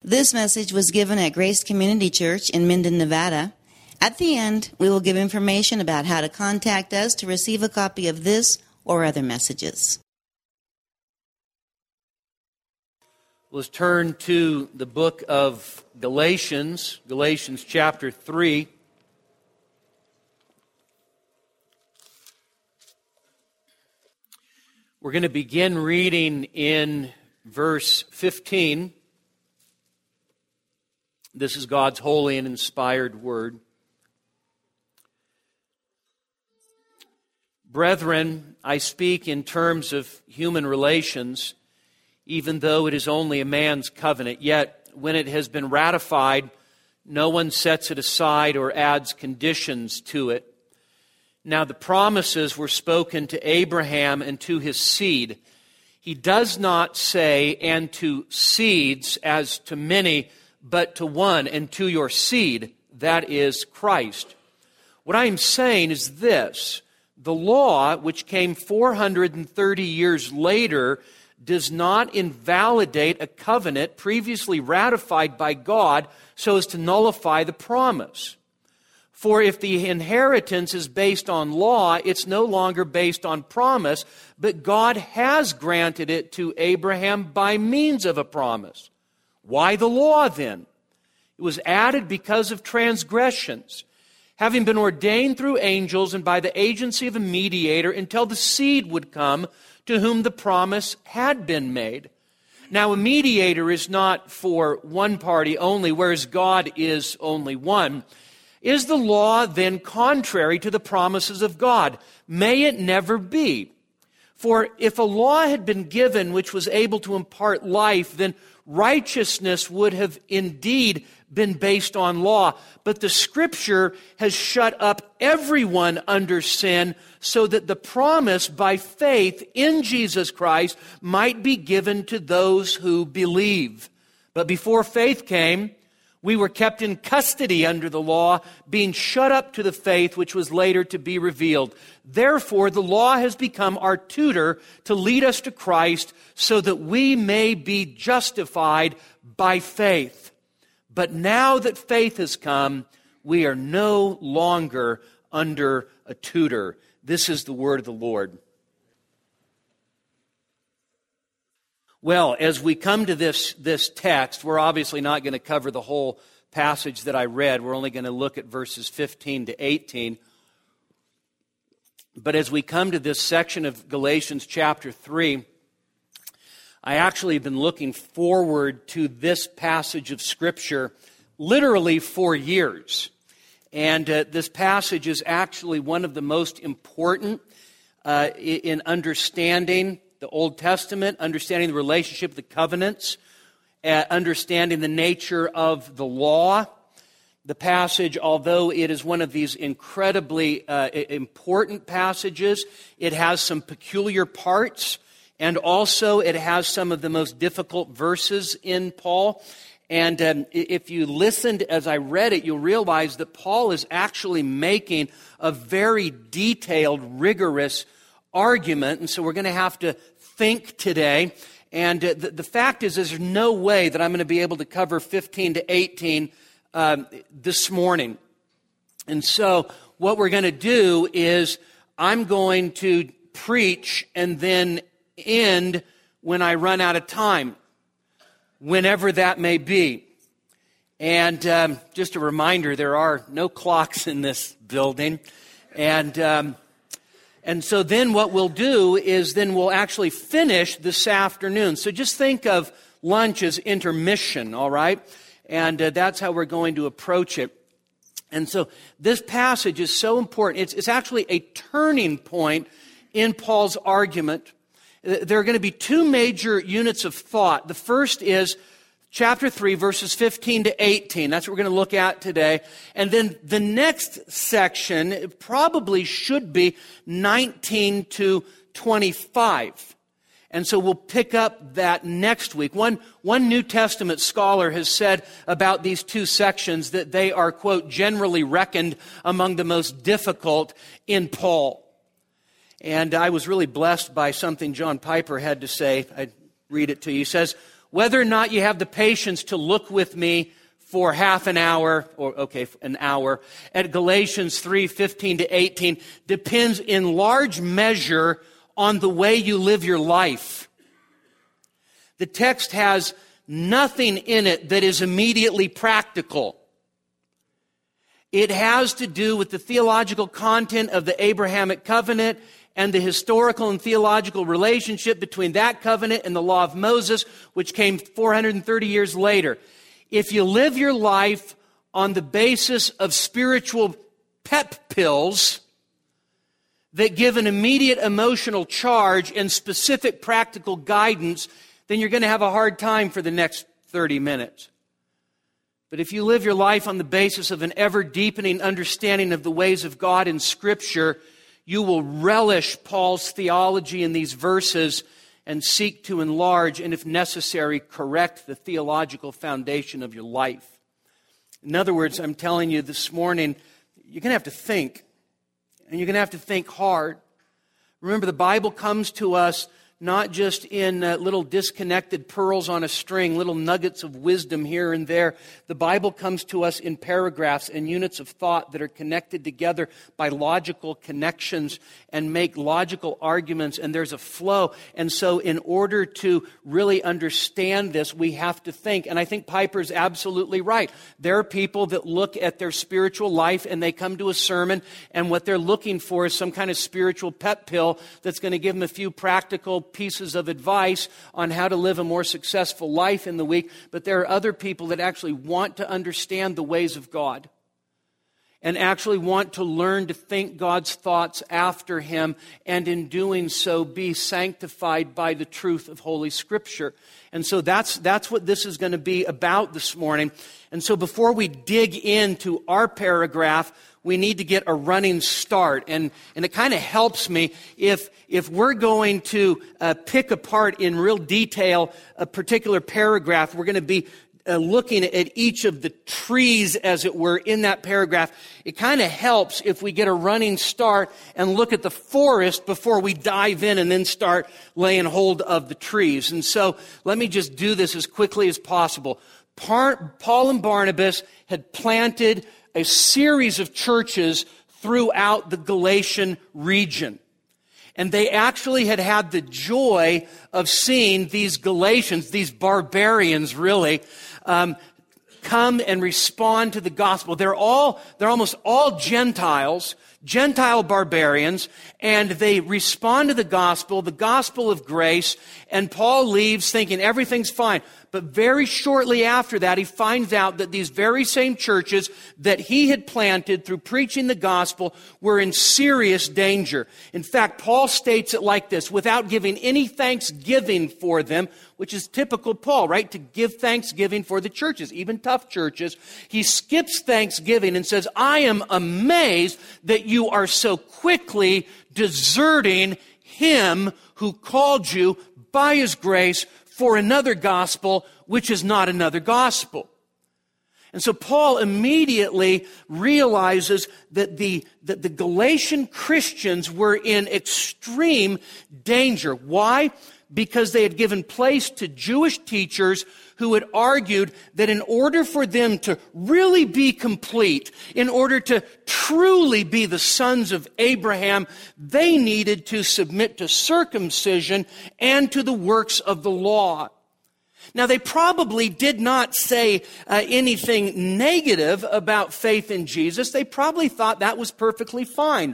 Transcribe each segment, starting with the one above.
This message was given at Grace Community Church in Minden, Nevada. At the end, we will give information about how to contact us to receive a copy of this or other messages. Let's turn to the book of Galatians chapter 3. We're going to begin reading in verse 15. This is God's holy and inspired word. Brethren, I speak in terms of human relations, even though it is only a man's covenant. Yet, when it has been ratified, no one sets it aside or adds conditions to it. Now, the promises were spoken to Abraham and to his seed. He does not say, and to seeds as to many, but to one, and to your seed, that is Christ. What I am saying is this: the law, which came 430 years later, does not invalidate a covenant previously ratified by God so as to nullify the promise. For if the inheritance is based on law, it's no longer based on promise, but God has granted it to Abraham by means of a promise. Why the law then? It was added because of transgressions, having been ordained through angels and by the agency of a mediator until the seed would come to whom the promise had been made. Now, a mediator is not for one party only, whereas God is only one. Is the law then contrary to the promises of God? May it never be. For if a law had been given which was able to impart life, then righteousness would have indeed been based on law. But the Scripture has shut up everyone under sin so that the promise by faith in Jesus Christ might be given to those who believe. But before faith came, we were kept in custody under the law, being shut up to the faith which was later to be revealed. Therefore, the law has become our tutor to lead us to Christ so that we may be justified by faith. But now that faith has come, we are no longer under a tutor. This is the word of the Lord. Well, as we come to this text, we're obviously not going to cover the whole passage that I read. We're only going to look at verses 15 to 18. But as we come to this section of Galatians chapter 3, I actually have been looking forward to this passage of Scripture literally for years. And this passage is actually one of the most important in understanding the Old Testament, understanding the relationship, the covenants, understanding the nature of the law. The passage, although it is one of these incredibly important passages, it has some peculiar parts, and also it has some of the most difficult verses in Paul. And if you listened as I read it, you'll realize that Paul is actually making a very detailed, rigorous argument. And so we're going to have to think today. And the fact is, there's no way that I'm going to be able to cover 15 to 18 this morning. And so what we're going to do is I'm going to preach and then end when I run out of time, whenever that may be. And just a reminder, there are no clocks in this building. And so then what we'll do is then we'll actually finish this afternoon. So just think of lunch as intermission, all right? And that's how we're going to approach it. And so this passage is so important. It's actually a turning point in Paul's argument. There are going to be two major units of thought. The first is chapter 3, verses 15 to 18. That's what we're going to look at today. And then the next section probably should be 19 to 25. And so we'll pick up that next week. One New Testament scholar has said about these two sections that they are, quote, generally reckoned among the most difficult in Paul. And I was really blessed by something John Piper had to say. I'd read it to you. He says, whether or not you have the patience to look with me for half an hour, an hour, at Galatians 3:15 to 18, depends in large measure on the way you live your life. The text has nothing in it that is immediately practical. It has to do with the theological content of the Abrahamic covenant and the historical and theological relationship between that covenant and the law of Moses, which came 430 years later. If you live your life on the basis of spiritual pep pills that give an immediate emotional charge and specific practical guidance, then you're going to have a hard time for the next 30 minutes. But if you live your life on the basis of an ever-deepening understanding of the ways of God in Scripture, you will relish Paul's theology in these verses and seek to enlarge and, if necessary, correct the theological foundation of your life. In other words, I'm telling you this morning, you're going to have to think, and you're going to have to think hard. Remember, the Bible comes to us not just in little disconnected pearls on a string, little nuggets of wisdom here and there. The Bible comes to us in paragraphs and units of thought that are connected together by logical connections and make logical arguments, and there's a flow. And so in order to really understand this, we have to think. And I think Piper's absolutely right. There are people that look at their spiritual life and they come to a sermon, and what they're looking for is some kind of spiritual pep pill that's going to give them a few practical pieces of advice on how to live a more successful life in the week. But there are other people that actually want to understand the ways of God and actually want to learn to think God's thoughts after Him, and in doing so be sanctified by the truth of Holy Scripture. And so that's what this is going to be about this morning. And so before we dig into our paragraph, we need to get a running start. And it kind of helps me if we're going to pick apart in real detail a particular paragraph, we're going to be looking at each of the trees, as it were, in that paragraph. It kind of helps if we get a running start and look at the forest before we dive in and then start laying hold of the trees. And so let me just do this as quickly as possible. Paul and Barnabas had planted a series of churches throughout the Galatian region. And they actually had the joy of seeing these Galatians, these barbarians really, come and respond to the gospel. They're almost all Gentiles, Gentile barbarians, and they respond to the gospel of grace, and Paul leaves thinking everything's fine. But very shortly after that, he finds out that these very same churches that he had planted through preaching the gospel were in serious danger. In fact, Paul states it like this, without giving any thanksgiving for them, which is typical Paul, right? To give thanksgiving for the churches, even tough churches. He skips thanksgiving and says, I am amazed that you are so quickly deserting Him who called you by His grace for another gospel, which is not another gospel. And so Paul immediately realizes that the Galatian Christians were in extreme danger. Why? Because they had given place to Jewish teachers who had argued that in order for them to really be complete, in order to truly be the sons of Abraham, they needed to submit to circumcision and to the works of the law. Now, they probably did not say anything negative about faith in Jesus. They probably thought that was perfectly fine.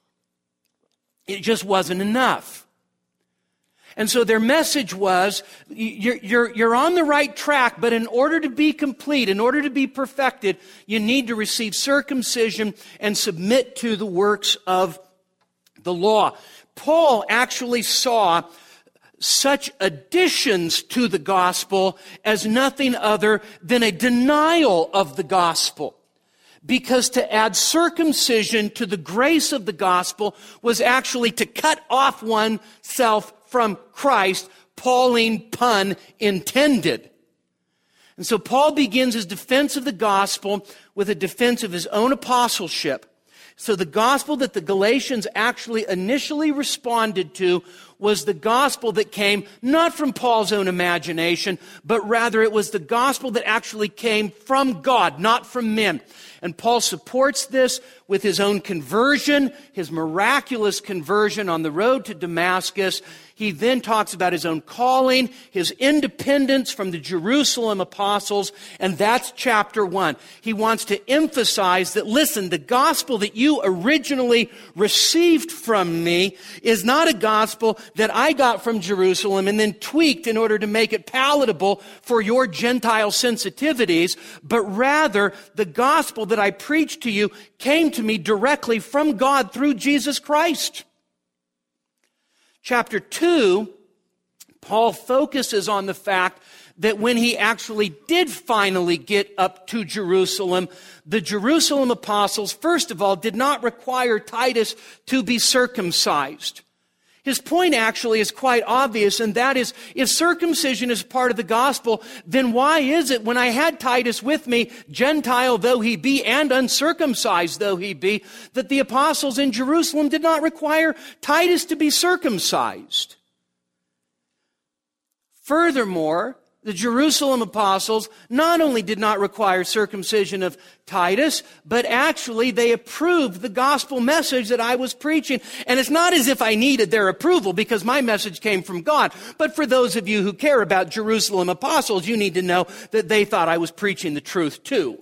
It just wasn't enough. And so their message was, you're on the right track, but in order to be complete, in order to be perfected, you need to receive circumcision and submit to the works of the law. Paul actually saw such additions to the gospel as nothing other than a denial of the gospel. Because to add circumcision to the grace of the gospel was actually to cut off oneself from Christ, Pauline pun intended. And so Paul begins his defense of the gospel with a defense of his own apostleship. So the gospel that the Galatians actually initially responded to was the gospel that came not from Paul's own imagination, but rather it was the gospel that actually came from God, not from men. And Paul supports this with his own conversion, his miraculous conversion on the road to Damascus. He then talks about his own calling, his independence from the Jerusalem apostles, and that's chapter 1. He wants to emphasize that, listen, the gospel that you originally received from me is not a gospel that I got from Jerusalem and then tweaked in order to make it palatable for your Gentile sensitivities, but rather the gospel that I preached to you came to me directly from God through Jesus Christ. Chapter 2, Paul focuses on the fact that when he actually did finally get up to Jerusalem, the Jerusalem apostles, first of all, did not require Titus to be circumcised. His point actually is quite obvious, and that is, if circumcision is part of the gospel, then why is it when I had Titus with me, Gentile though he be and uncircumcised though he be, that the apostles in Jerusalem did not require Titus to be circumcised? Furthermore, the Jerusalem apostles not only did not require circumcision of Titus, but actually they approved the gospel message that I was preaching. And it's not as if I needed their approval because my message came from God. But for those of you who care about Jerusalem apostles, you need to know that they thought I was preaching the truth too.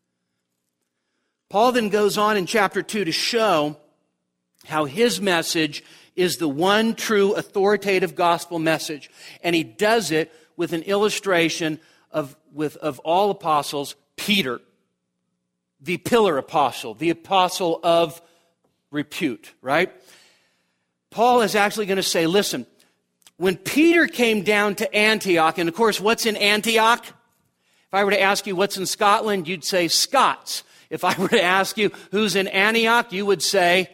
Paul then goes on in chapter 2 to show how his message is the one true authoritative gospel message. And he does it with an illustration of all apostles, Peter, the pillar apostle, the apostle of repute, right? Paul is actually going to say, listen, when Peter came down to Antioch, and of course, what's in Antioch? If I were to ask you what's in Scotland, you'd say Scots. If I were to ask you who's in Antioch, you would say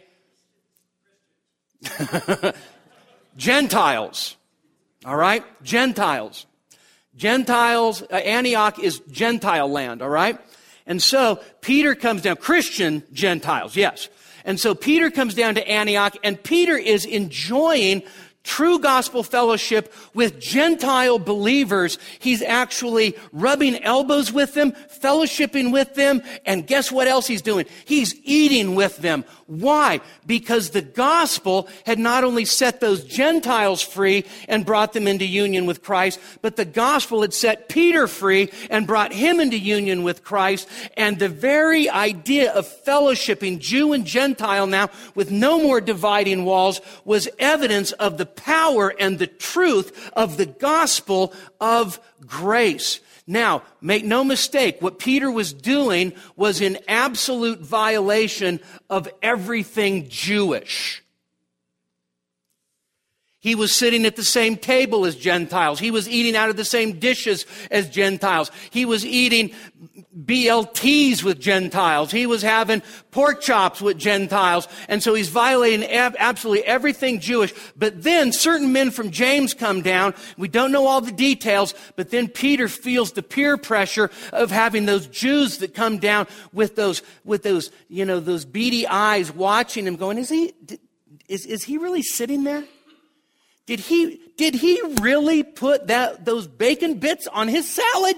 Gentiles. All right? Gentiles. Antioch is Gentile land, all right? And so Peter comes down, Christian Gentiles, yes. And so Peter comes down to Antioch, and Peter is enjoying true gospel fellowship with Gentile believers. He's actually rubbing elbows with them, fellowshipping with them, and guess what else he's doing? He's eating with them. Why? Because the gospel had not only set those Gentiles free and brought them into union with Christ, but the gospel had set Peter free and brought him into union with Christ. And the very idea of fellowshipping Jew and Gentile now with no more dividing walls was evidence of the power and the truth of the gospel of grace. Now, make no mistake, what Peter was doing was in absolute violation of everything Jewish. He was sitting at the same table as Gentiles. He was eating out of the same dishes as Gentiles. He was eating BLTs with Gentiles. He was having pork chops with Gentiles. And so he's violating absolutely everything Jewish. But then certain men from James come down. We don't know all the details, but then Peter feels the peer pressure of having those Jews that come down with those beady eyes watching him going, is he really sitting there? Did he really put those bacon bits on his salad?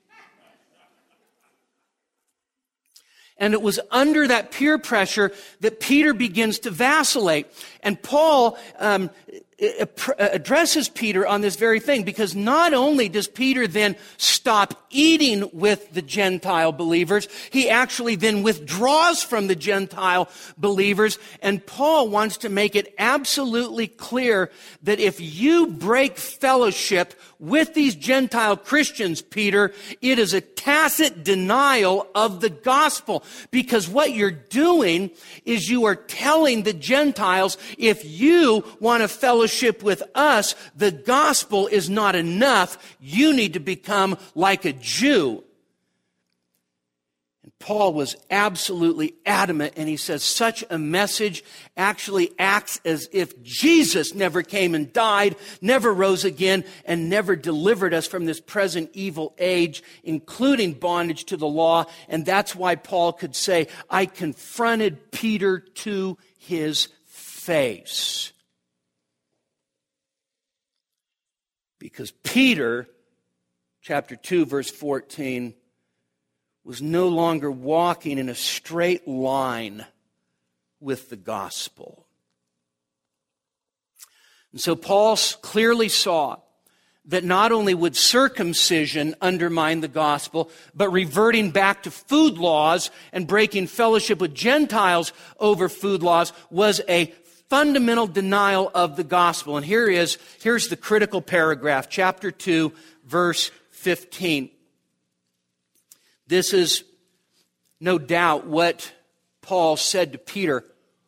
And it was under that peer pressure that Peter begins to vacillate. And Paul addresses Peter on this very thing, because not only does Peter then stop eating with the Gentile believers, he actually then withdraws from the Gentile believers. And Paul wants to make it absolutely clear that if you break fellowship with these Gentile Christians, Peter, it is a tacit denial of the gospel. Because what you're doing is you are telling the Gentiles, if you want to fellowship with us, the gospel is not enough. You need to become like a Jew. And Paul was absolutely adamant, and he says such a message actually acts as if Jesus never came and died, never rose again, and never delivered us from this present evil age, including bondage to the law. And that's why Paul could say, I confronted Peter to his face. Because Peter, chapter 2, verse 14, was no longer walking in a straight line with the gospel. And so Paul clearly saw that not only would circumcision undermine the gospel, but reverting back to food laws and breaking fellowship with Gentiles over food laws was a fundamental denial of the gospel. And here's the critical paragraph, chapter 2, verse 15. This is no doubt what Paul said to Peter.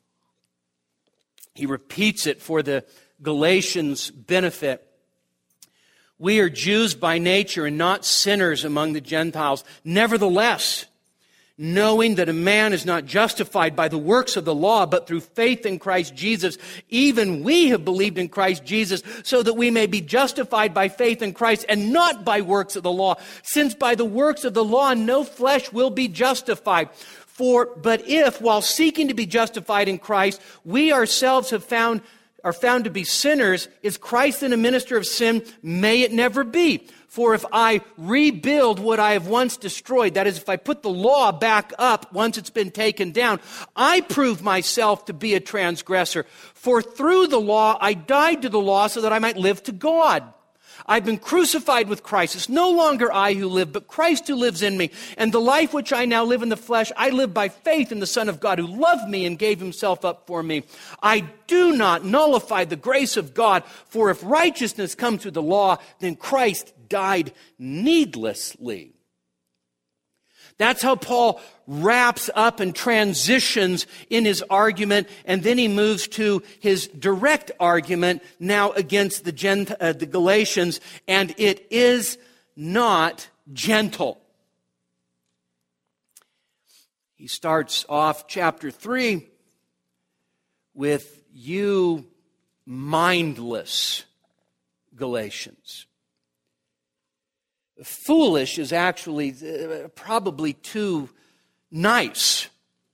He repeats it for the Galatians' benefit. We are Jews by nature and not sinners among the Gentiles. Nevertheless, knowing that a man is not justified by the works of the law, but through faith in Christ Jesus, even we have believed in Christ Jesus, so that we may be justified by faith in Christ and not by works of the law. Since by the works of the law no flesh will be justified. But if, while seeking to be justified in Christ, we ourselves are found to be sinners, is Christ then a minister of sin? May it never be. For if I rebuild what I have once destroyed, that is, if I put the law back up once it's been taken down, I prove myself to be a transgressor. For through the law I died to the law so that I might live to God. I've been crucified with Christ. It's no longer I who live, but Christ who lives in me. And the life which I now live in the flesh, I live by faith in the Son of God who loved me and gave himself up for me. I do not nullify the grace of God, for if righteousness comes through the law, then Christ died needlessly. That's how Paul wraps up and transitions in his argument, and then he moves to his direct argument now against the Galatians, and it is not gentle. He starts off chapter 3 with, "You mindless Galatians." Foolish is actually probably too nice.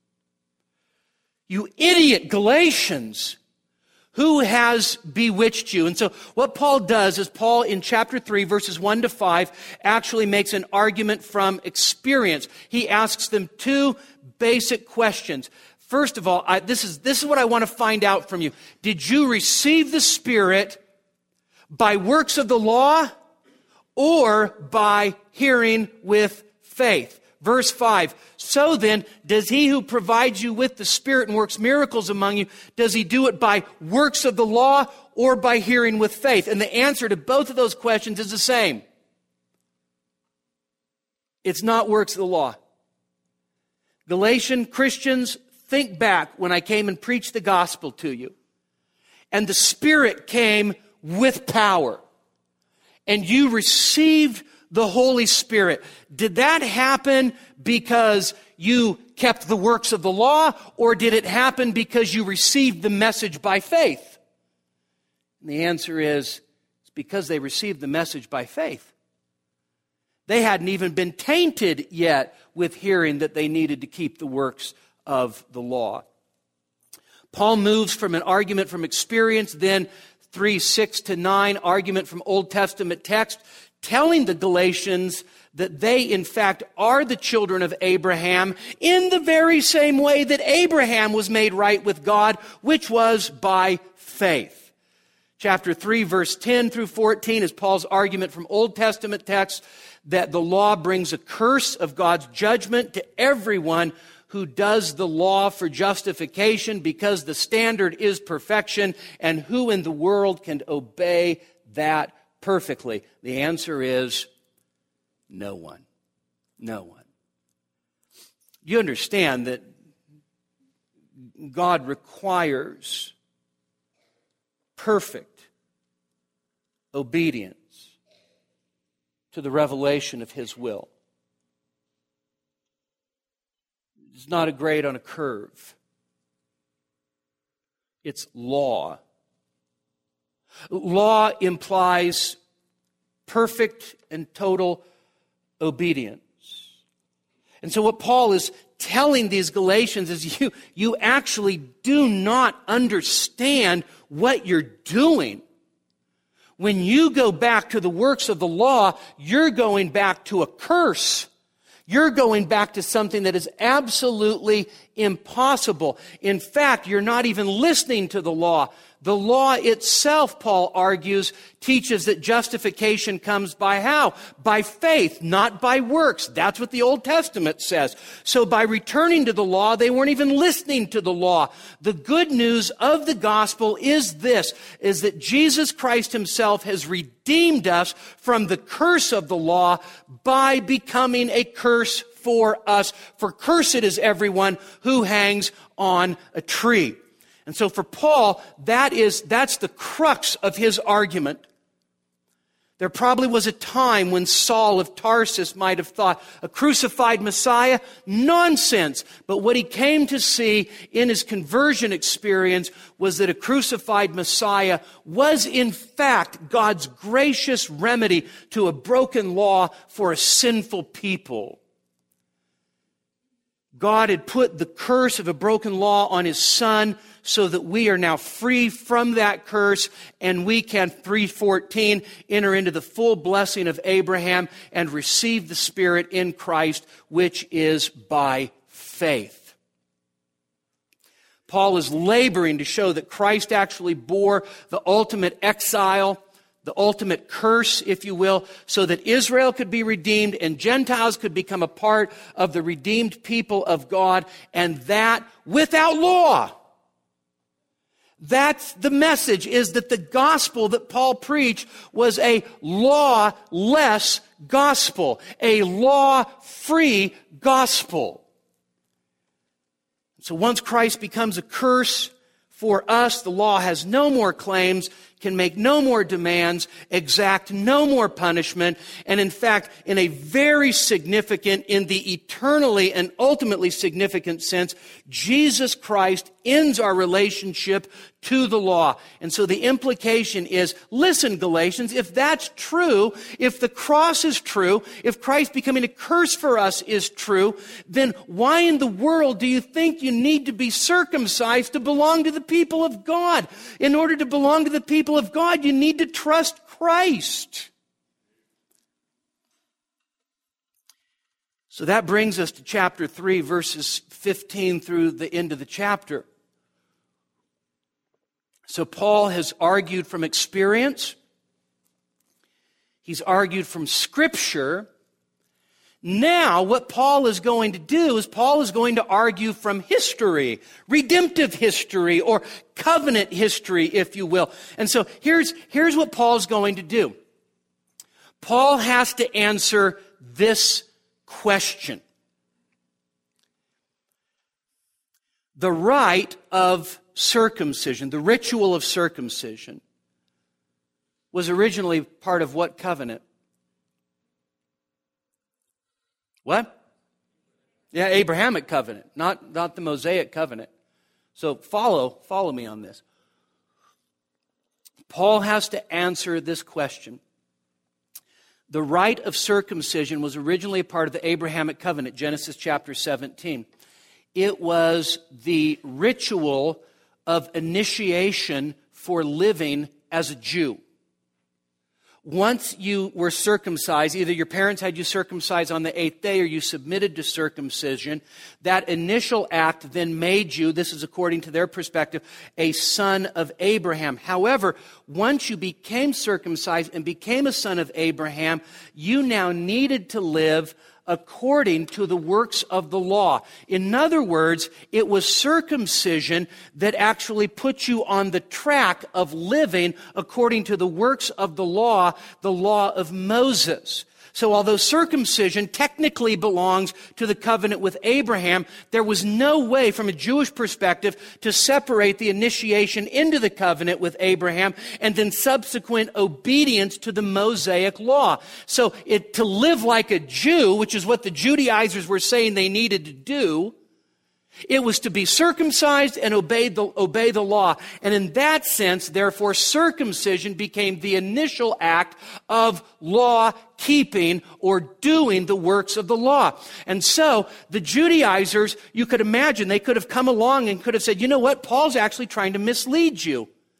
You idiot Galatians, who has bewitched you? And so what Paul does is Paul in chapter 3, verses 1 to 5, actually makes an argument from experience. He asks them two basic questions. First of all, this is what I want to find out from you. Did you receive the Spirit by works of the law, or by hearing with faith? Verse 5, so then, does he who provides you with the Spirit and works miracles among you, does he do it by works of the law or by hearing with faith? And the answer to both of those questions is the same. It's not works of the law. Galatian Christians, think back when I came and preached the gospel to you, and the Spirit came with power, and you received the Holy Spirit. Did that happen because you kept the works of the law, or did it happen because you received the message by faith? And the answer is, it's because they received the message by faith. They hadn't even been tainted yet with hearing that they needed to keep the works of the law. Paul moves from an argument from experience, then 3:6-9, argument from Old Testament text, telling the Galatians that they, in fact, are the children of Abraham in the very same way that Abraham was made right with God, which was by faith. Chapter 3, verse 10-14 is Paul's argument from Old Testament text that the law brings a curse of God's judgment to everyone who does the law for justification, because the standard is perfection, and who in the world can obey that perfectly? The answer is no one. No one. You understand that God requires perfect obedience to the revelation of His will. It's not a grade on a curve. It's law. Law implies perfect and total obedience. And so what Paul is telling these Galatians is you actually do not understand what you're doing When you go back to the works of the law, you're going back to a curse. You're going back to something that is absolutely impossible. In fact, you're not even listening to the law. The law itself, Paul argues, teaches that justification comes by how? By faith, not by works. That's what the Old Testament says. So by returning to the law, they weren't even listening to the law. The good news of the gospel is this, is that Jesus Christ himself has redeemed us from the curse of the law by becoming a curse for us. For cursed is everyone who hangs on a tree. And so for Paul, that's the crux of his argument. There probably was a time when Saul of Tarsus might have thought, a crucified Messiah? Nonsense! But what he came to see in his conversion experience was that a crucified Messiah was in fact God's gracious remedy to a broken law for a sinful people. God had put the curse of a broken law on his Son so that we are now free from that curse, and we can, 3:14, enter into the full blessing of Abraham and receive the Spirit in Christ, which is by faith. Paul is laboring to show that Christ actually bore the ultimate exile, the ultimate curse, if you will, so that Israel could be redeemed and Gentiles could become a part of the redeemed people of God, and that without law. That's the message, is that the gospel that Paul preached was a lawless gospel, a law-free gospel. So once Christ becomes a curse for us, the law has no more claims, can make no more demands, exact no more punishment, and in fact, in a very significant, in the eternally and ultimately significant sense, Jesus Christ ends our relationship to the law. And so the implication is, listen, Galatians, if that's true, if the cross is true, if Christ becoming a curse for us is true, then why in the world do you think you need to be circumcised to belong to the people of God? In order to belong to the people of God, you need to trust Christ. So that brings us to chapter 3, verses 15 through the end of the chapter. So Paul has argued from experience. He's argued from Scripture. Now, what Paul is going to do is Paul is going to argue from history, redemptive history, or covenant history, if you will. And so here's what Paul's going to do. Paul has to answer this question. The rite of circumcision, the ritual of circumcision, was originally part of what covenant? What? Yeah, Abrahamic covenant, not the Mosaic covenant. So follow me on this. Paul has to answer this question. The rite of circumcision was originally a part of the Abrahamic covenant, Genesis chapter 17. It was the ritual of initiation for living as a Jew. Once you were circumcised, either your parents had you circumcised on the 8th day or you submitted to circumcision, that initial act then made you, this is according to their perspective, a son of Abraham. However, once you became circumcised and became a son of Abraham, you now needed to live according to the works of the law. In other words, it was circumcision that actually put you on the track of living according to the works of the law of Moses. So although circumcision technically belongs to the covenant with Abraham, there was no way from a Jewish perspective to separate the initiation into the covenant with Abraham and then subsequent obedience to the Mosaic law. So to live like a Jew, which is what the Judaizers were saying they needed to do, it was to be circumcised and obey the law. And in that sense, therefore, circumcision became the initial act of law keeping or doing the works of the law. And so the Judaizers, you could imagine, they could have come along and could have said, you know what, Paul's actually trying to mislead you.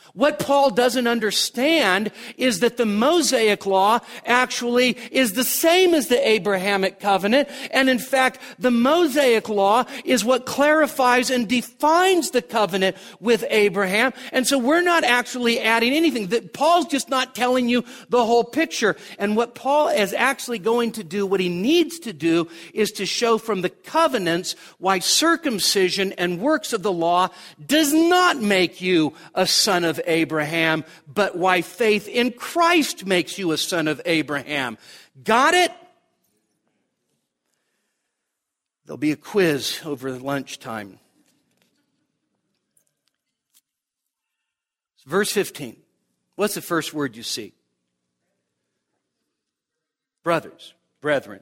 What Paul doesn't understand is that the Mosaic law actually is the same as the Abrahamic covenant. And in fact, the Mosaic law is what clarifies and defines the covenant with Abraham. And so we're not actually adding anything. Paul's just not telling you the whole picture. And what Paul is actually going to do, what he needs to do, is to show from the covenants why circumcision and works of the law does not make you a son of Abraham, but why faith in Christ makes you a son of Abraham. Got it? There'll be a quiz over lunchtime. Verse 15. What's the first word you see? Brothers, brethren.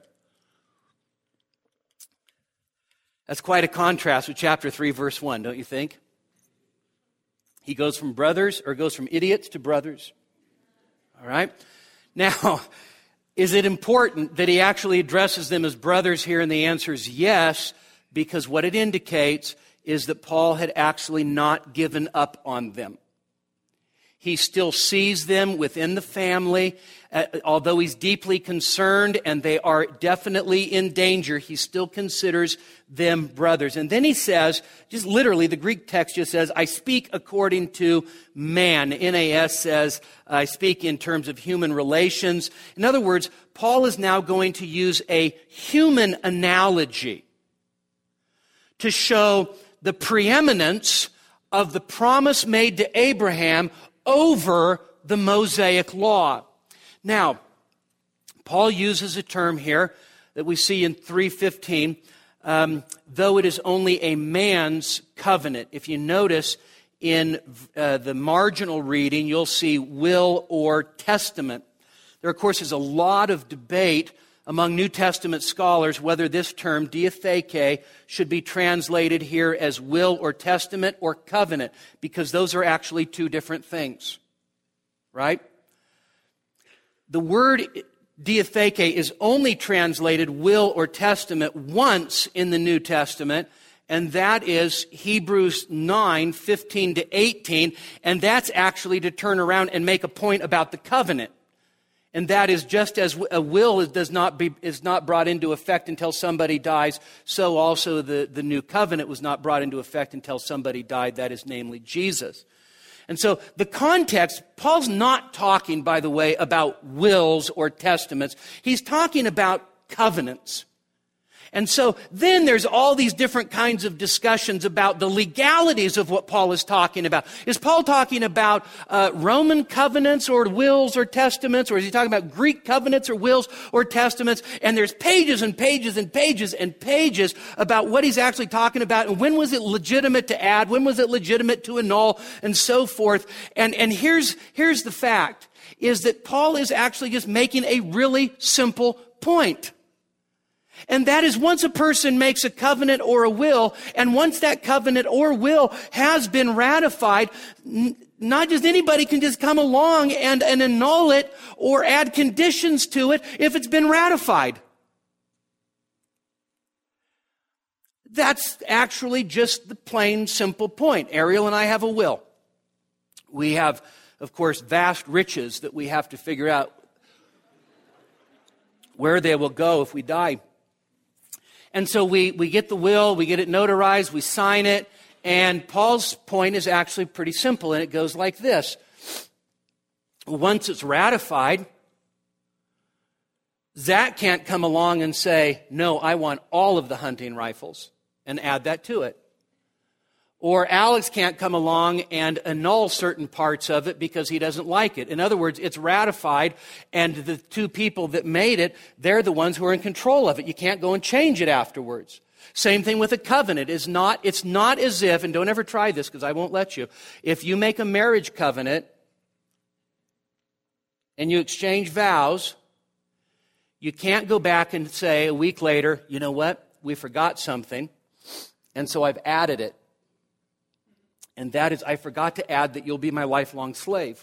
That's quite a contrast with chapter 3, verse 1, don't you think? He goes from brothers, or goes from idiots to brothers. All right? Now, is it important that he actually addresses them as brothers here? And the answer is yes, because what it indicates is that Paul had actually not given up on them. He still sees them within the family. Although he's deeply concerned and they are definitely in danger, he still considers them brothers. And then he says, just literally, the Greek text just says, I speak according to man. NAS says, I speak in terms of human relations. In other words, Paul is now going to use a human analogy to show the preeminence of the promise made to Abraham over the Mosaic law. Now, Paul uses a term here that we see in 3:15, though it is only a man's covenant. If you notice in the marginal reading, you'll see will or testament. There, of course, is a lot of debate among New Testament scholars whether this term, diatheke, should be translated here as will or testament or covenant, because those are actually two different things, right? The word diatheke is only translated will or testament once in the New Testament, and that is Hebrews 9:15 to 18, and that's actually to turn around and make a point about the covenant. And that is, just as a will is not brought into effect until somebody dies, so also the new covenant was not brought into effect until somebody died, that is namely Jesus. And so the context, Paul's not talking, by the way, about wills or testaments. He's talking about covenants. And so then there's all these different kinds of discussions about the legalities of what Paul is talking about. Is Paul talking about Roman covenants or wills or testaments? Or is he talking about Greek covenants or wills or testaments? And there's pages and pages and pages and pages about what he's actually talking about. And when was it legitimate to add? When was it legitimate to annul? And so forth. And here's the fact, is that Paul is actually just making a really simple point. And that is, once a person makes a covenant or a will, and once that covenant or will has been ratified, not just anybody can just come along and annul it or add conditions to it if it's been ratified. That's actually just the plain, simple point. Ariel and I have a will. We have, of course, vast riches that we have to figure out where they will go if we die. And so we get the will, we get it notarized, we sign it, and Paul's point is actually pretty simple, and it goes like this. Once it's ratified, Zach can't come along and say, no, I want all of the hunting rifles, and add that to it. Or Alex can't come along and annul certain parts of it because he doesn't like it. In other words, it's ratified, and the two people that made it, they're the ones who are in control of it. You can't go and change it afterwards. Same thing with a covenant. It's not as if, and don't ever try this because I won't let you, if you make a marriage covenant and you exchange vows, you can't go back and say a week later, you know what, we forgot something, and so I've added it. And that is, I forgot to add that you'll be my lifelong slave.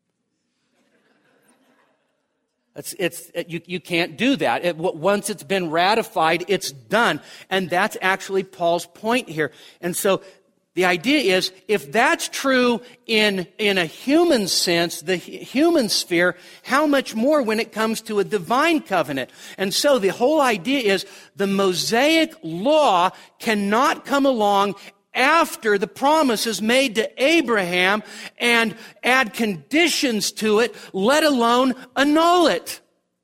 You can't do that. Once it's been ratified, it's done. And that's actually Paul's point here. And so the idea is, if that's true in a human sense, the human sphere, how much more when it comes to a divine covenant? And so the whole idea is the Mosaic law cannot come along after the promise is made to Abraham and add conditions to it, let alone annul it.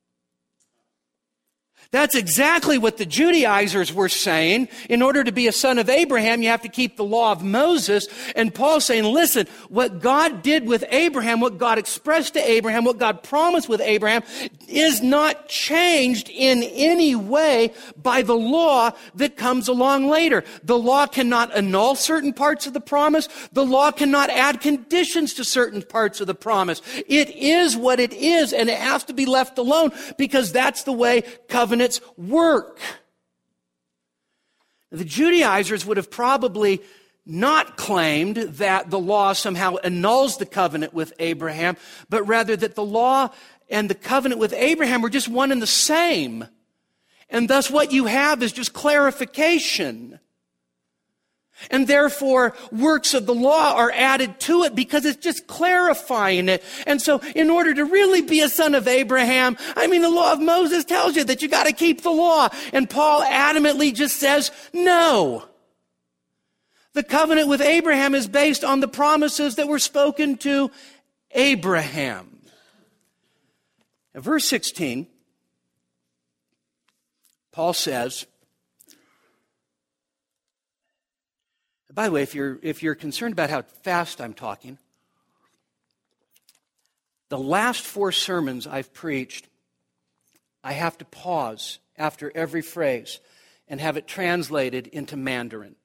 That's exactly what the Judaizers were saying. In order to be a son of Abraham, you have to keep the law of Moses. And Paul's saying, listen, what God did with Abraham, what God expressed to Abraham, what God promised with Abraham is not changed in any way by the law that comes along later. The law cannot annul certain parts of the promise. The law cannot add conditions to certain parts of the promise. It is what it is, and it has to be left alone because that's the way covenants work. The Judaizers would have probably not claimed that the law somehow annuls the covenant with Abraham, but rather that the law and the covenant with Abraham were just one and the same. And thus what you have is just clarification. And therefore, works of the law are added to it because it's just clarifying it. And so, in order to really be a son of Abraham, the law of Moses tells you that you got to keep the law. And Paul adamantly just says, no. The covenant with Abraham is based on the promises that were spoken to Abraham. In verse 16, Paul says, by the way, if you're concerned about how fast I'm talking, the last 4 sermons I've preached, I have to pause after every phrase and have it translated into Mandarin.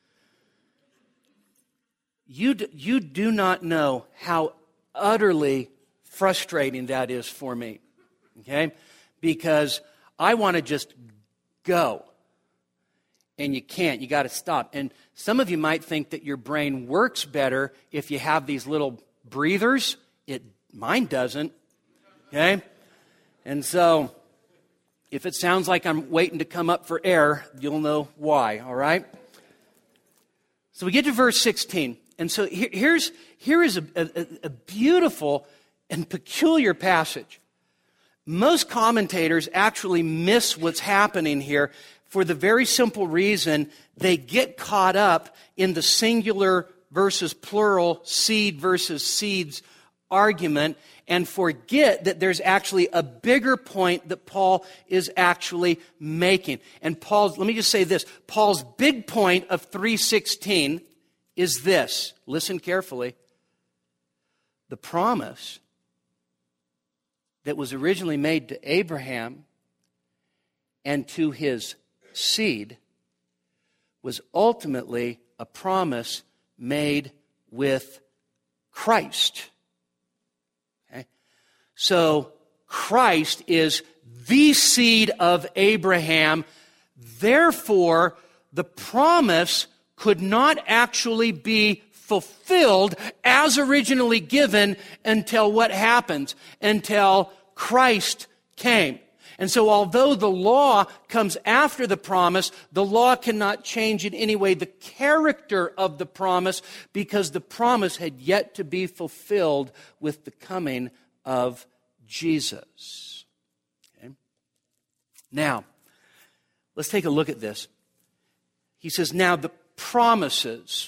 You do not know how utterly frustrating that is for me, okay? Because I want to just go. And you can't. You got to stop. And some of you might think that your brain works better if you have these little breathers. Mine doesn't. Okay? And so, if it sounds like I'm waiting to come up for air, you'll know why, all right? So we get to verse 16. And so here is a beautiful and peculiar passage. Most commentators actually miss what's happening here for the very simple reason they get caught up in the singular versus plural, seed versus seeds argument, and forget that there's actually a bigger point that Paul is actually making. And let me just say this, Paul's big point of 3:16 is this. Listen carefully. The promise that was originally made to Abraham and to his seed was ultimately a promise made with Christ. Okay? So Christ is the seed of Abraham. Therefore, the promise could not actually be fulfilled as originally given until what happens? Until Christ came. And so although the law comes after the promise, the law cannot change in any way the character of the promise because the promise had yet to be fulfilled with the coming of Jesus. Okay? Now, let's take a look at this. He says, now the promises.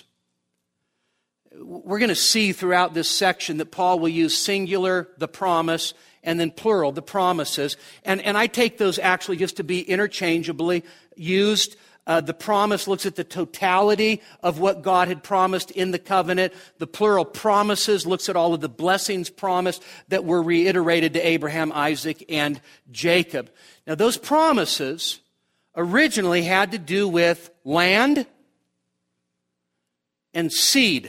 We're going to see throughout this section that Paul will use singular, the promise, and then plural, the promises. And I take those actually just to be interchangeably used. The promise looks at the totality of what God had promised in the covenant. The plural promises looks at all of the blessings promised that were reiterated to Abraham, Isaac, and Jacob. Now, those promises originally had to do with land and seed.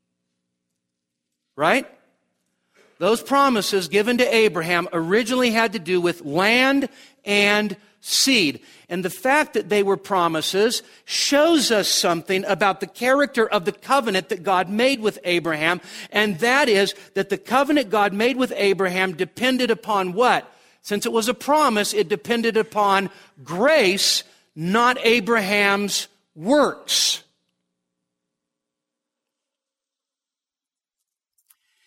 Right? Those promises given to Abraham originally had to do with land and seed. And the fact that they were promises shows us something about the character of the covenant that God made with Abraham. And that is that the covenant God made with Abraham depended upon what? Since it was a promise, it depended upon grace, not Abraham's works.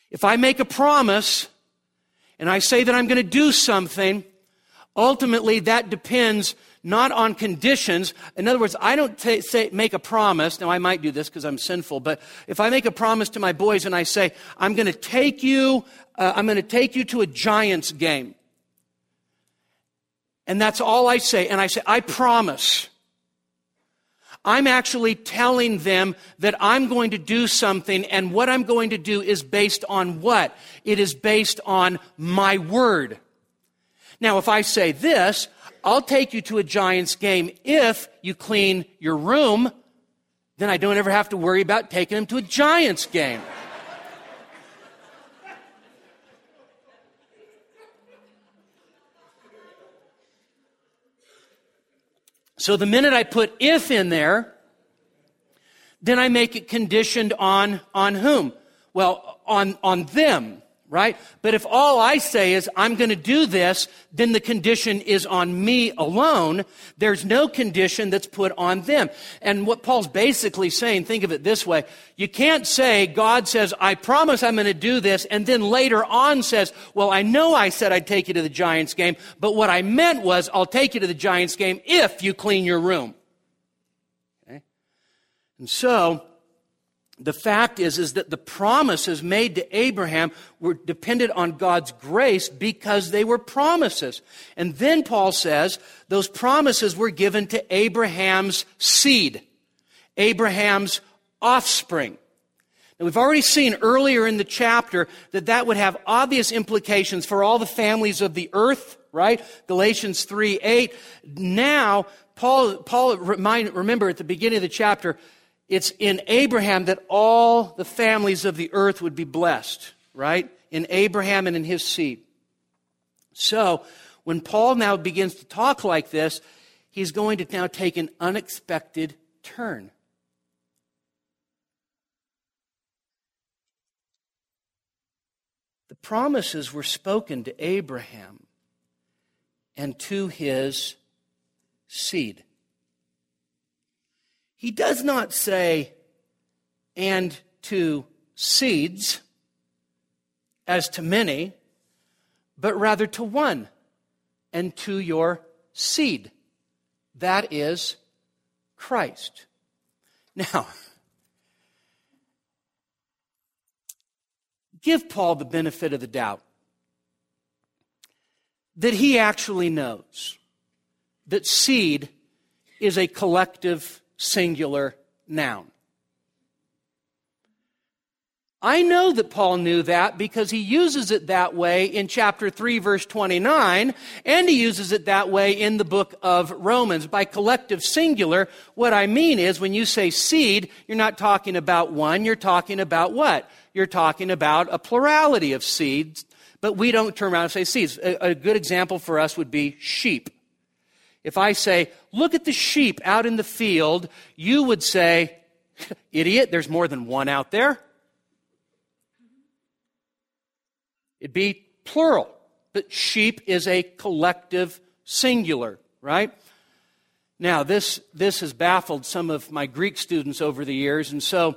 If I make a promise and I say that I'm going to do something, ultimately that depends not on conditions. In other words, I don't make a promise. Now, I might do this because I'm sinful, but if I make a promise to my boys and I say, I'm going to take you to a Giants game, and that's all I say, and I say, I promise, I'm actually telling them that I'm going to do something, and what I'm going to do is based on what? It is based on my word. Now, if I say this, I'll take you to a Giants game if you clean your room, then I don't ever have to worry about taking them to a Giants game. So the minute I put if in there, then I make it conditioned on whom? Well, on them, right? But if all I say is I'm going to do this, then the condition is on me alone. There's no condition that's put on them. And what Paul's basically saying, think of it this way. You can't say God says, I promise I'm going to do this, and then later on says, well, I know I said I'd take you to the Giants game, but what I meant was I'll take you to the Giants game if you clean your room. Okay? And so the fact is that the promises made to Abraham were dependent on God's grace because they were promises. And then Paul says those promises were given to Abraham's seed, Abraham's offspring. Now, we've already seen earlier in the chapter that would have obvious implications for all the families of the earth, right? Galatians 3:8. Now, remember at the beginning of the chapter, it's in Abraham that all the families of the earth would be blessed, right? In Abraham and in his seed. So, when Paul now begins to talk like this, he's going to now take an unexpected turn. The promises were spoken to Abraham and to his seed. He does not say, and to seeds, as to many, but rather to one, and to your seed. That is Christ. Now, give Paul the benefit of the doubt that he actually knows that seed is a collective singular noun. I know that Paul knew that because he uses it that way in chapter 3, verse 29, and he uses it that way in the book of Romans. By collective singular, what I mean is when you say seed, you're not talking about one, you're talking about what? You're talking about a plurality of seeds, but we don't turn around and say seeds. A good example for us would be sheep. If I say, look at the sheep out in the field, you would say, idiot, there's more than one out there. It'd be plural, but sheep is a collective singular, right? Now, this has baffled some of my Greek students over the years, and so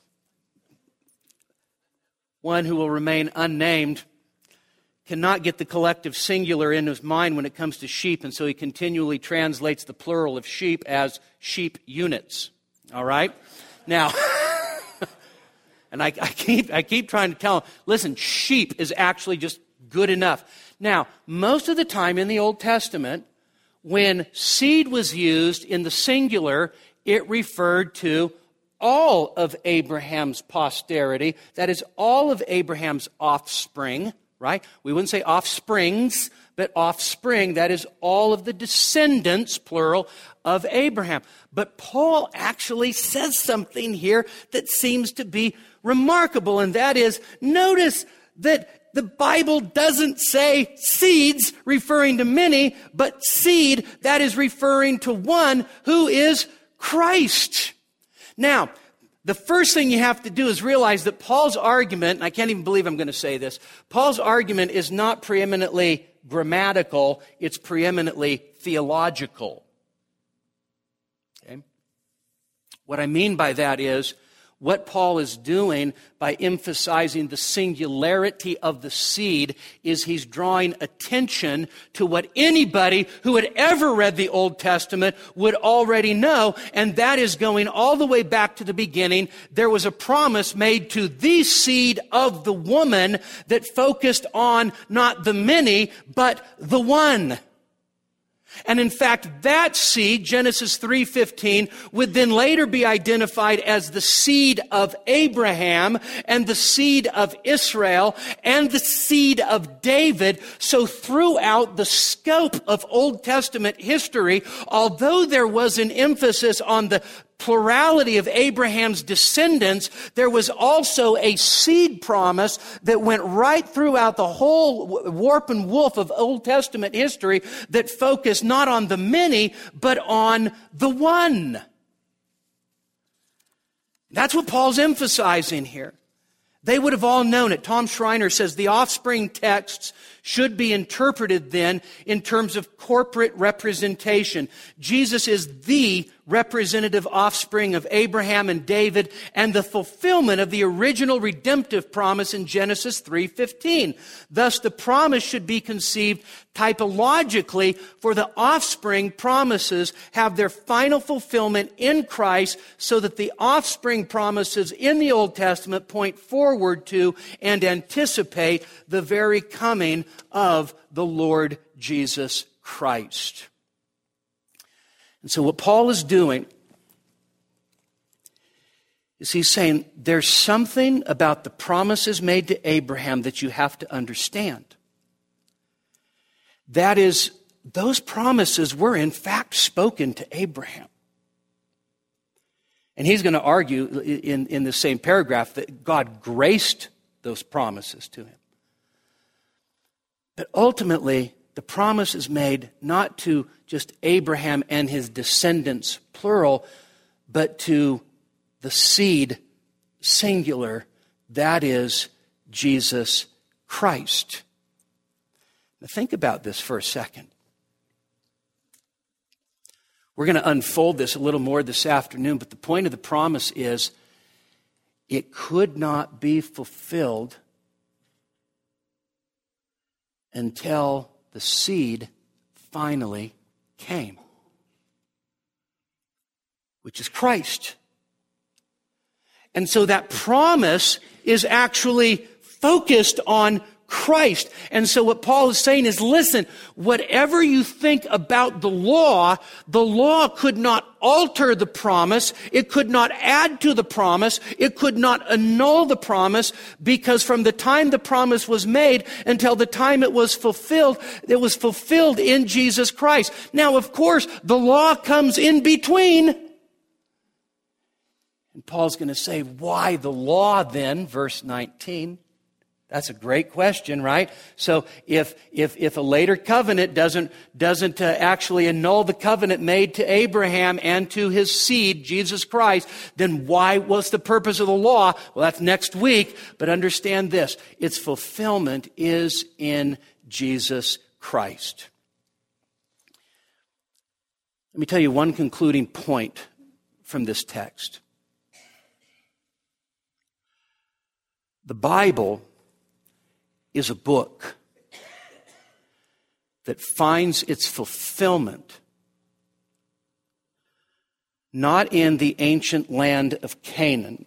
one who will remain unnamed cannot get the collective singular in his mind when it comes to sheep, and so he continually translates the plural of sheep as sheep units. All right? Now, and I keep trying to tell him, listen, sheep is actually just good enough. Now, most of the time in the Old Testament, when seed was used in the singular, it referred to all of Abraham's posterity, that is, all of Abraham's offspring, right? We wouldn't say offsprings, but offspring, that is all of the descendants, plural, of Abraham. But Paul actually says something here that seems to be remarkable, and that is, notice that the Bible doesn't say seeds referring to many, but seed that is referring to one who is Christ. Now, the first thing you have to do is realize that Paul's argument, and I can't even believe I'm going to say this, Paul's argument is not preeminently grammatical, it's preeminently theological. Okay? What I mean by that is, what Paul is doing by emphasizing the singularity of the seed is he's drawing attention to what anybody who had ever read the Old Testament would already know, and that is going all the way back to the beginning. There was a promise made to the seed of the woman that focused on not the many, but the one. And in fact, that seed, Genesis 3:15, would then later be identified as the seed of Abraham and the seed of Israel and the seed of David. So throughout the scope of Old Testament history, although there was an emphasis on the plurality of Abraham's descendants, there was also a seed promise that went right throughout the whole warp and woof of Old Testament history that focused not on the many, but on the one. That's what Paul's emphasizing here. They would have all known it. Tom Schreiner says the offspring texts should be interpreted then in terms of corporate representation. Jesus is the representative offspring of Abraham and David and the fulfillment of the original redemptive promise in Genesis 3:15. Thus, the promise should be conceived typologically, for the offspring promises have their final fulfillment in Christ, so that the offspring promises in the Old Testament point forward to and anticipate the very coming of the Lord Jesus Christ. And so what Paul is doing is he's saying there's something about the promises made to Abraham that you have to understand. That is, those promises were in fact spoken to Abraham. And he's going to argue in the same paragraph that God graced those promises to him. But ultimately, the promise is made not to just Abraham and his descendants, plural, but to the seed, singular, that is Jesus Christ. Now think about this for a second. We're going to unfold this a little more this afternoon, but the point of the promise is it could not be fulfilled until the seed finally came, which is Christ. And so that promise is actually focused on Christ. And so what Paul is saying is, listen, whatever you think about the law could not alter the promise. It could not add to the promise. It could not annul the promise, because from the time the promise was made until the time it was fulfilled in Jesus Christ. Now, of course, the law comes in between. And Paul's going to say, why the law then? Verse 19. That's a great question, right? So if a later covenant doesn't actually annul the covenant made to Abraham and to his seed, Jesus Christ, then what's the purpose of the law? Well, that's next week, but understand this. Its fulfillment is in Jesus Christ. Let me tell you one concluding point from this text. The Bible is a book that finds its fulfillment not in the ancient land of Canaan,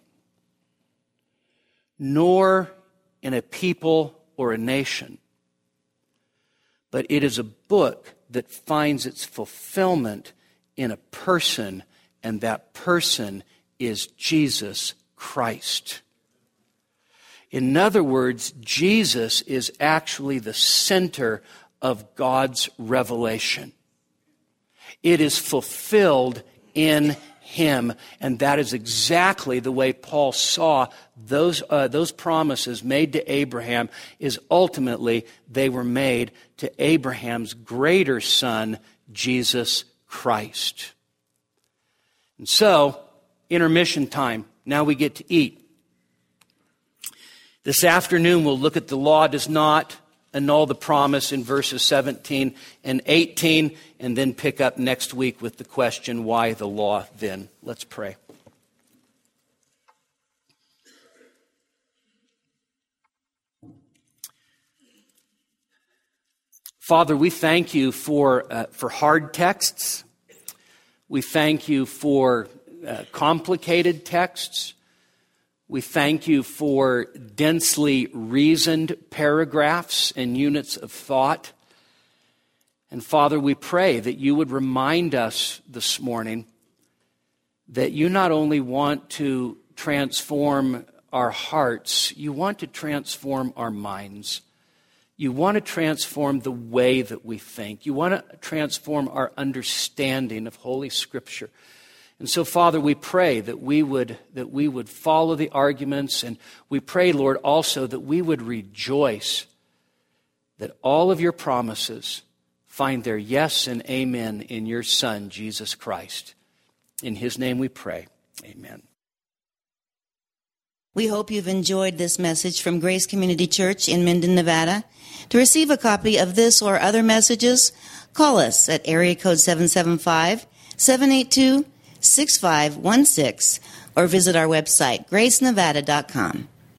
nor in a people or a nation, but it is a book that finds its fulfillment in a person, and that person is Jesus Christ. In other words, Jesus is actually the center of God's revelation. It is fulfilled in Him, and that is exactly the way Paul saw those promises made to Abraham. Is ultimately they were made to Abraham's greater son, Jesus Christ. And so, intermission time. Now we get to eat. This afternoon, we'll look at the law does not annul the promise in verses 17 and 18, and then pick up next week with the question, why the law then? Let's pray. Father, we thank you for hard texts. We thank you for complicated texts. We thank you for densely reasoned paragraphs and units of thought. And Father, we pray that you would remind us this morning that you not only want to transform our hearts, you want to transform our minds. You want to transform the way that we think. You want to transform our understanding of Holy Scripture. And so, Father, we pray that we would follow the arguments, and we pray, Lord, also that we would rejoice that all of your promises find their yes and amen in your Son, Jesus Christ. In his name we pray. Amen. We hope you've enjoyed this message from Grace Community Church in Minden, Nevada. To receive a copy of this or other messages, call us at area code 775-782-6516 or visit our website, gracenevada.com.